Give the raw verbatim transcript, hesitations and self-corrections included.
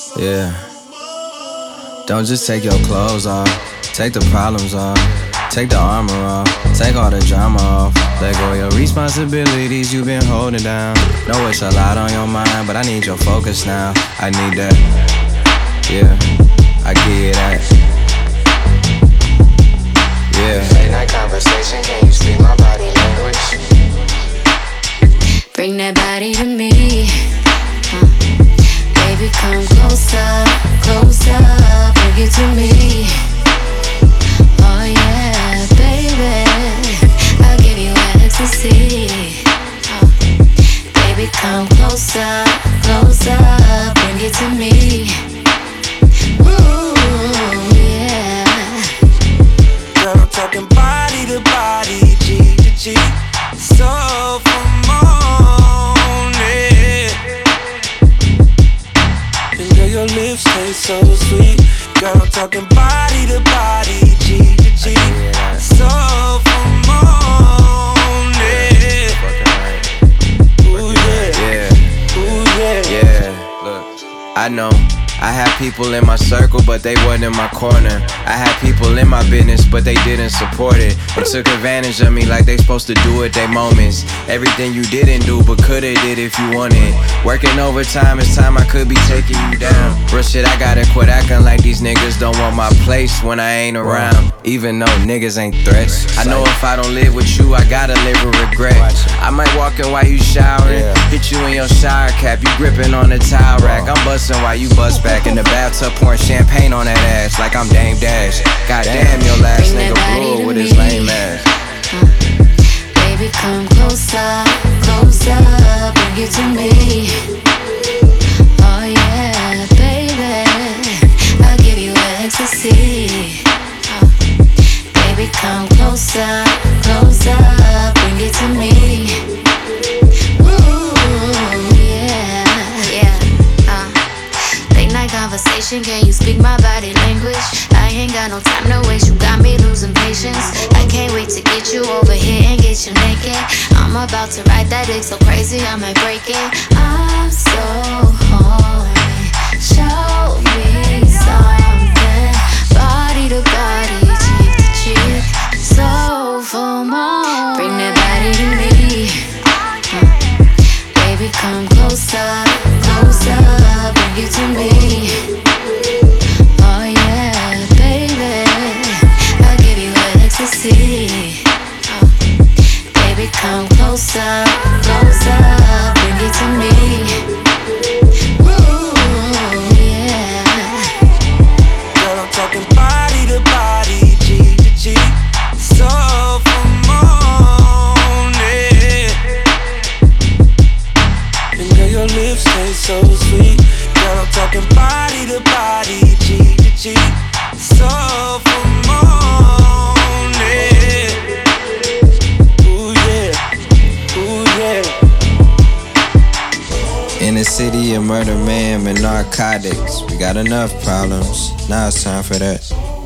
Yeah. Don't just take your clothes off. Take the problems off. Take the armor off. Take all the drama off. Let go of your responsibilities you've been holding down. Know it's a lot on your mind, but I need your focus now. I need that. Yeah, I give you that. Yeah. Late night conversation, can you speak my body language? Bring that body to me. uh, Baby, come closer, closer. Bring it to me. Oh yeah, baby, I'll give you ecstasy. uh, Baby, come closer, closer. Bring it to me. Ooh, yeah. Girl, I'm talking body to body, G to G. So for morning. And girl, your lips taste so sweet. Girl, I'm talking body to body, G to G. So for morning. Ooh yeah, Yeah. ooh yeah. Yeah, look, I know I had people in my circle, but they wasn't in my corner. I had people in my business, but they didn't support it. They took advantage of me like they supposed to do at their moments. Everything you didn't do, but coulda did if you wanted. Working overtime, it's time I could be taking you down. Real shit, I gotta quit acting like these niggas don't want my place when I ain't around. Even though niggas ain't threats, I know if I don't live with you, I gotta live with regret. I might walk in while you showering, hit you in your shower cap, you gripping on the towel rack. I'm busting while you bust back in the bathtub, pouring champagne on that ass like I'm Dame Dash. Goddamn, your last nigga blew with his lame ass. uh, Baby, come closer, closer. Bring it to me. Oh yeah, baby, I'll give you ecstasy. uh, Baby, come closer, closer. Bring it to me. Ooh, yeah, yeah. uh. Late night conversation, can you speak my body language? I ain't got no time to waste, you got me losing patience. I can't wait to get you over here and get you naked. I'm about to ride that dick so crazy I might break it. I'm so horny, show me something. Body to body, cheek to cheek, so for more. Bring that body to me. uh, Baby, come closer, closer. Bring it to me. Oh yeah, baby, I'll give you ecstasy. uh, Baby, come closer, closer. Bring it to me. Ooh, yeah. Girl, I'm talking body to body, G to G. So for morning. And girl, your lips taste so sweet. Girl, I'm talking body to body, G to G. So for morning. Ooh yeah, ooh yeah. In the city of murder, man, and narcotics, we got enough problems. Now it's time for that.